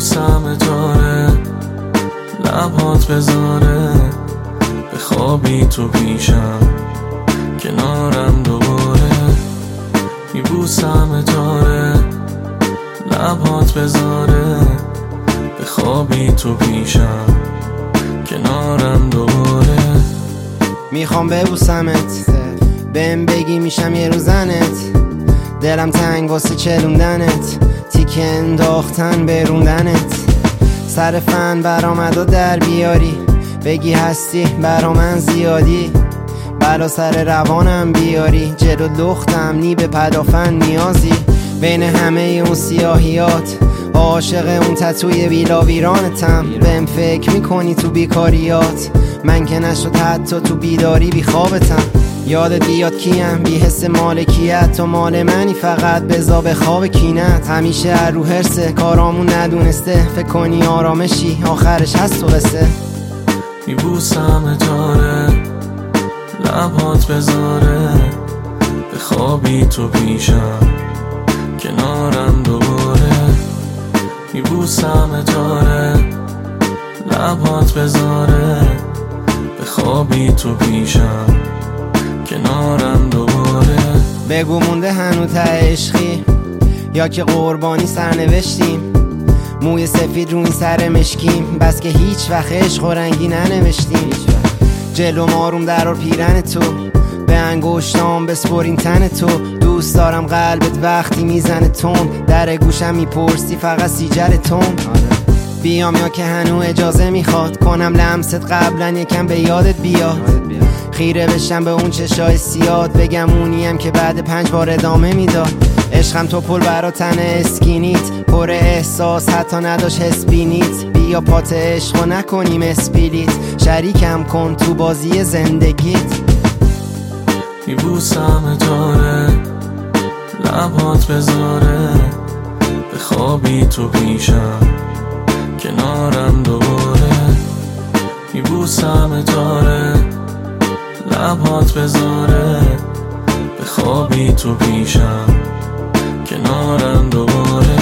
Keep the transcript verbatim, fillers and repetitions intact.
میبوسم تاره لبهات بذاره بخوابی تو پیشم کنارم دوباره. میبوسم تاره لبهات بذاره بخوابی تو پیشم کنارم دوباره. میخوام ببوسمت بهم بگی میشم یه روزنت، دلم تنگ واسه چلوندنت، تیکه انداختن بروندنت، سر فن برآمد و در بیاری بگی هستی برا من زیادی، بلا سر روانم بیاری جلو لختم نی به پدافن نیازی، بین همه اون سیاهیات عاشق اون تتوی ویلا ویرانتم، بهم فکر میکنی تو بیکاریات من که نشد حتی تو بیداری بی خوابتم، یادت بیاد کیم بی حس مالکیت تو مال منی فقط بزا به خواب کینت، همیشه هر رو حرسه کارامون ندونسته فکر کنی آرامشی آخرش هست تو قصه. میبوسم تاره لبهات بذاره بخوابی تو پیشم کنارم دوباره. میبوسم تاره لبهات بذاره بخوابی تو پیشم کنارم دوباره. بگو مونده هنو ته عشقی یا که قربانی سرنوشتیم، موی سفید رو این سر مشکیم بس که هیچ وقت عشق و رنگی ننوشتیم، جلو ماروم درار پیرن تو به انگشتام بسپرین تن تو، دوست دارم قلبت وقتی میزنه تون در گوشم میپرسی فقط سیجر تون، بیام یا که هنو اجازه میخواد کنم لمست قبلا یکم به یادت بیاد، خیره بشم به اون چشای سیاد بگم اونیم که بعد پنج بار ادامه میداد، عشقم تو پل برا تن اسکینیت پر احساس حتی نداشت حس بینیت، بیا پات عشق و نکنیم اسپیلیت شریکم کن تو بازی زندگیت. میبوسم تاره لبهات بذاره بخوابی تو پیشم کنارم دوباره. میبوسم تاره لبهات بذاره بخوابی تو پیشم کنارم دوباره.